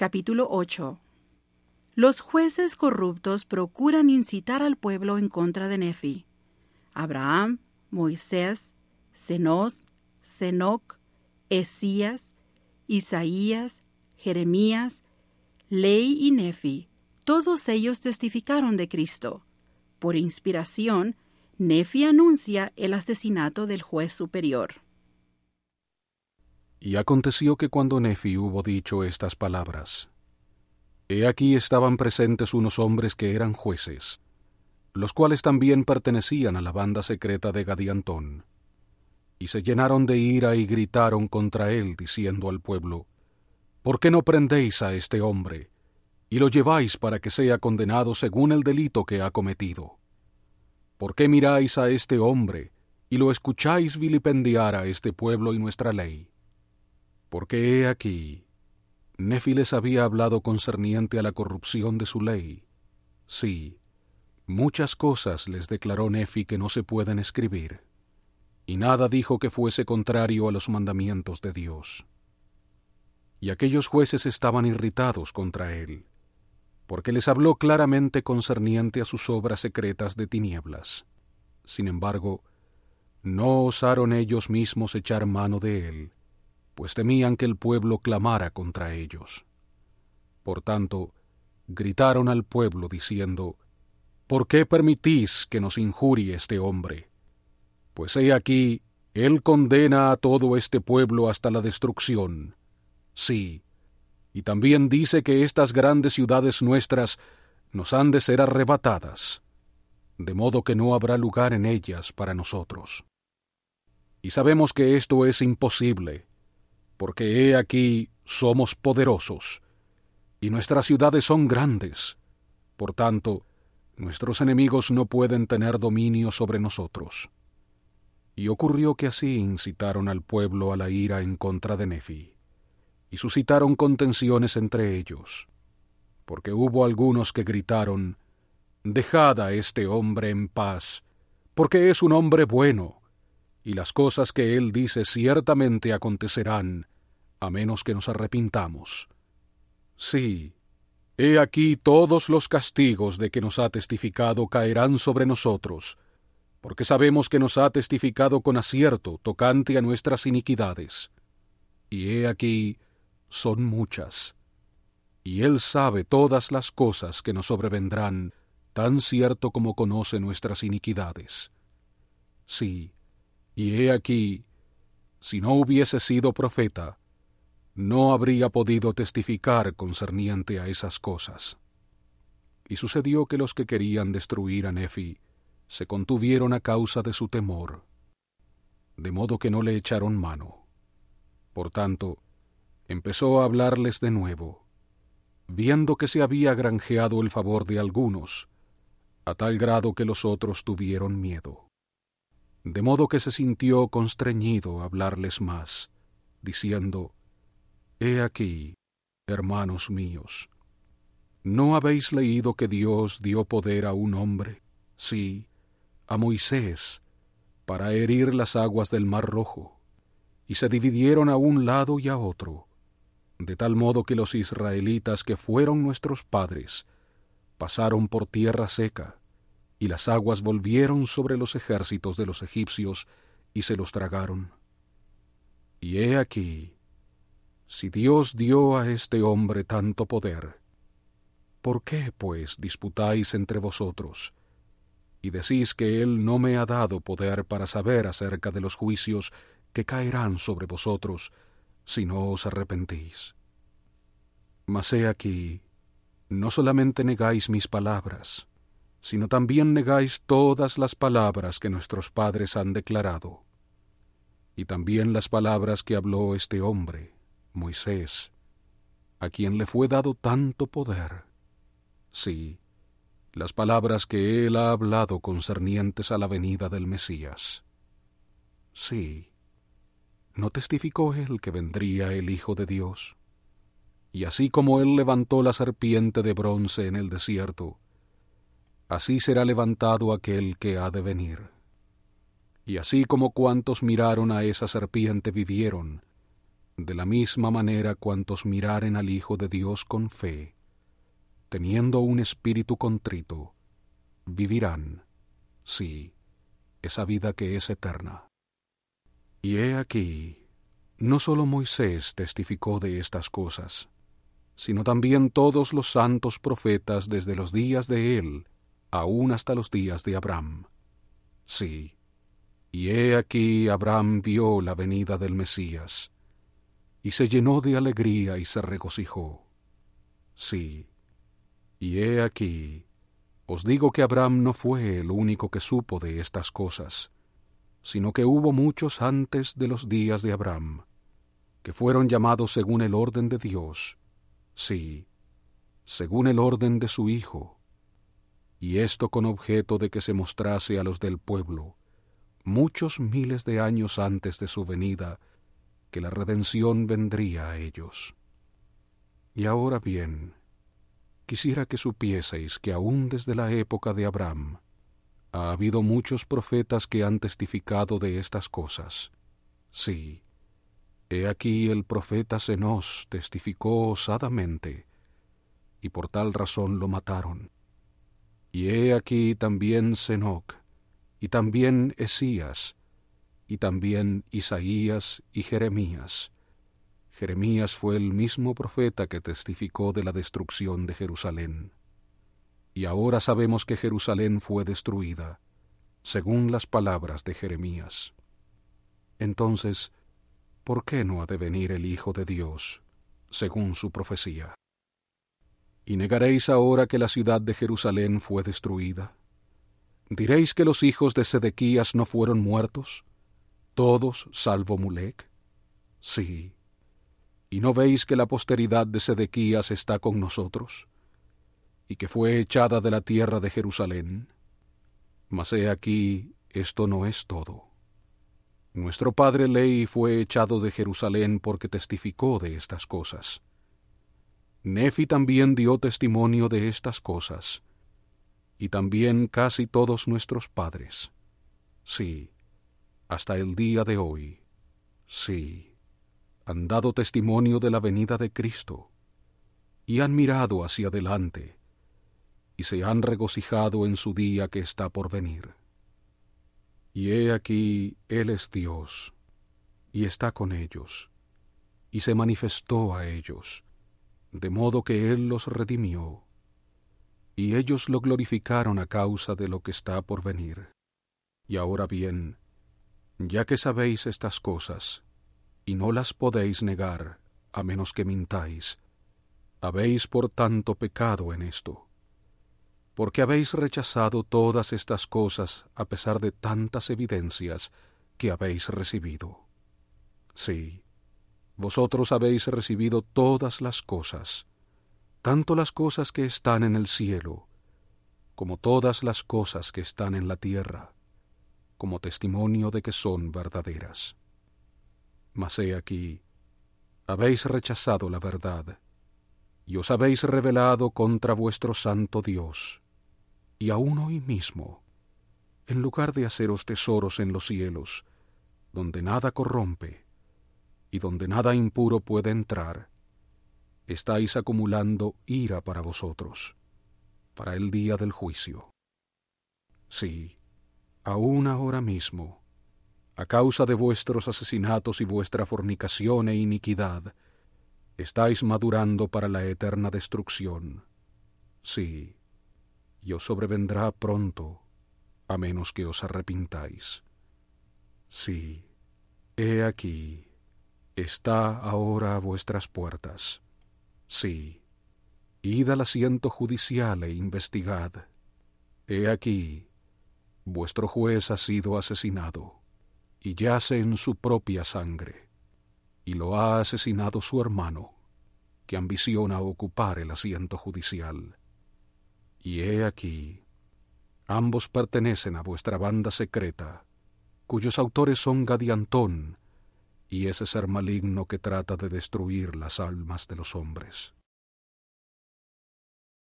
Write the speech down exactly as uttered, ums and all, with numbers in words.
capítulo ocho. Los jueces corruptos procuran incitar al pueblo en contra de Nefi. Abraham, Moisés, Zenós, Senoc, Esías, Isaías, Jeremías, Ley y Nefi, todos ellos testificaron de Cristo. Por inspiración, Nefi anuncia el asesinato del juez superior. Y aconteció que cuando Nefi hubo dicho estas palabras, he aquí estaban presentes unos hombres que eran jueces, los cuales también pertenecían a la banda secreta de Gadiantón, y se llenaron de ira y gritaron contra él, diciendo al pueblo, ¿por qué no prendéis a este hombre, y lo lleváis para que sea condenado según el delito que ha cometido? ¿Por qué miráis a este hombre, y lo escucháis vilipendiar a este pueblo y nuestra ley? Porque he aquí, Nefi les había hablado concerniente a la corrupción de su ley. Sí, muchas cosas les declaró Nefi que no se pueden escribir, y nada dijo que fuese contrario a los mandamientos de Dios. Y aquellos jueces estaban irritados contra él, porque les habló claramente concerniente a sus obras secretas de tinieblas. Sin embargo, no osaron ellos mismos echar mano de él, pues temían que el pueblo clamara contra ellos. Por tanto, gritaron al pueblo diciendo, ¿por qué permitís que nos injurie este hombre? Pues he aquí, él condena a todo este pueblo hasta la destrucción. Sí, y también dice que estas grandes ciudades nuestras nos han de ser arrebatadas, de modo que no habrá lugar en ellas para nosotros. Y sabemos que esto es imposible, porque he aquí somos poderosos, y nuestras ciudades son grandes. Por tanto, nuestros enemigos no pueden tener dominio sobre nosotros. Y ocurrió que así incitaron al pueblo a la ira en contra de Nefi, y suscitaron contenciones entre ellos, porque hubo algunos que gritaron, dejad a este hombre en paz, porque es un hombre bueno, y las cosas que él dice ciertamente acontecerán, a menos que nos arrepintamos. Sí, he aquí todos los castigos de que nos ha testificado caerán sobre nosotros, porque sabemos que nos ha testificado con acierto tocante a nuestras iniquidades. Y he aquí son muchas, y él sabe todas las cosas que nos sobrevendrán, tan cierto como conoce nuestras iniquidades. Sí, y he aquí, si no hubiese sido profeta, no habría podido testificar concerniente a esas cosas. Y sucedió que los que querían destruir a Nefi se contuvieron a causa de su temor, de modo que no le echaron mano. Por tanto, empezó a hablarles de nuevo, viendo que se había granjeado el favor de algunos, a tal grado que los otros tuvieron miedo. De modo que se sintió constreñido a hablarles más, diciendo, he aquí, hermanos míos, ¿no habéis leído que Dios dio poder a un hombre, sí, a Moisés, para herir las aguas del Mar Rojo, y se dividieron a un lado y a otro, de tal modo que los israelitas que fueron nuestros padres pasaron por tierra seca, y las aguas volvieron sobre los ejércitos de los egipcios y se los tragaron? Y he aquí, si Dios dio a este hombre tanto poder, ¿por qué, pues, disputáis entre vosotros, y decís que él no me ha dado poder para saber acerca de los juicios que caerán sobre vosotros, si no os arrepentís? Mas he aquí, no solamente negáis mis palabras, sino también negáis todas las palabras que nuestros padres han declarado, y también las palabras que habló este hombre, Moisés, a quien le fue dado tanto poder. Sí, las palabras que él ha hablado concernientes a la venida del Mesías. Sí, ¿no testificó él que vendría el Hijo de Dios? Y así como él levantó la serpiente de bronce en el desierto, así será levantado aquel que ha de venir. Y así como cuantos miraron a esa serpiente vivieron, De la misma manera cuantos miraren al Hijo de Dios con fe, teniendo un espíritu contrito, vivirán, sí, esa vida que es eterna. Y he aquí, no solo Moisés testificó de estas cosas, sino también todos los santos profetas desde los días de él, aún hasta los días de Abraham. Sí, y he aquí Abraham vio la venida del Mesías, y se llenó de alegría y se regocijó. Sí, y he aquí, os digo que Abraham no fue el único que supo de estas cosas, sino que hubo muchos antes de los días de Abraham, que fueron llamados según el orden de Dios, sí, según el orden de su Hijo, y esto con objeto de que se mostrase a los del pueblo, muchos miles de años antes de su venida, que la redención vendría a ellos. Y ahora bien, quisiera que supieseis que aún desde la época de Abraham ha habido muchos profetas que han testificado de estas cosas. Sí, he aquí el profeta Cenós testificó osadamente, y por tal razón lo mataron. Y he aquí también Senoc, y también Esías, y también Isaías y Jeremías. Jeremías fue el mismo profeta que testificó de la destrucción de Jerusalén. Y ahora sabemos que Jerusalén fue destruida, según las palabras de Jeremías. Entonces, ¿por qué no ha de venir el Hijo de Dios, según su profecía? ¿Y negaréis ahora que la ciudad de Jerusalén fue destruida? ¿Diréis que los hijos de Sedequías no fueron muertos, todos salvo Mulec? Sí. ¿Y no veis que la posteridad de Sedequías está con nosotros, y que fue echada de la tierra de Jerusalén? Mas he aquí, esto no es todo. Nuestro padre Lei fue echado de Jerusalén porque testificó de estas cosas. Nefi también dio testimonio de estas cosas, y también casi todos nuestros padres. Sí, hasta el día de hoy, sí, han dado testimonio de la venida de Cristo, y han mirado hacia adelante, y se han regocijado en su día que está por venir. Y he aquí, Él es Dios, y está con ellos, y se manifestó a ellos, de modo que Él los redimió, y ellos lo glorificaron a causa de lo que está por venir. Y ahora bien, ya que sabéis estas cosas, y no las podéis negar, a menos que mintáis, habéis por tanto pecado en esto, porque habéis rechazado todas estas cosas a pesar de tantas evidencias que habéis recibido. Sí, vosotros habéis recibido todas las cosas, tanto las cosas que están en el cielo, como todas las cosas que están en la tierra, como testimonio de que son verdaderas. Mas he aquí, habéis rechazado la verdad, y os habéis rebelado contra vuestro santo Dios, y aún hoy mismo, en lugar de haceros tesoros en los cielos, donde nada corrompe, y donde nada impuro puede entrar, estáis acumulando ira para vosotros, para el día del juicio. Sí, aún ahora mismo, a causa de vuestros asesinatos y vuestra fornicación e iniquidad, estáis madurando para la eterna destrucción. Sí, y os sobrevendrá pronto, a menos que os arrepintáis. Sí, he aquí, está ahora a vuestras puertas. Sí, id al asiento judicial e investigad. He aquí, vuestro juez ha sido asesinado, y yace en su propia sangre, y lo ha asesinado su hermano, que ambiciona ocupar el asiento judicial. Y he aquí, ambos pertenecen a vuestra banda secreta, cuyos autores son Gadiantón y ese ser maligno que trata de destruir las almas de los hombres.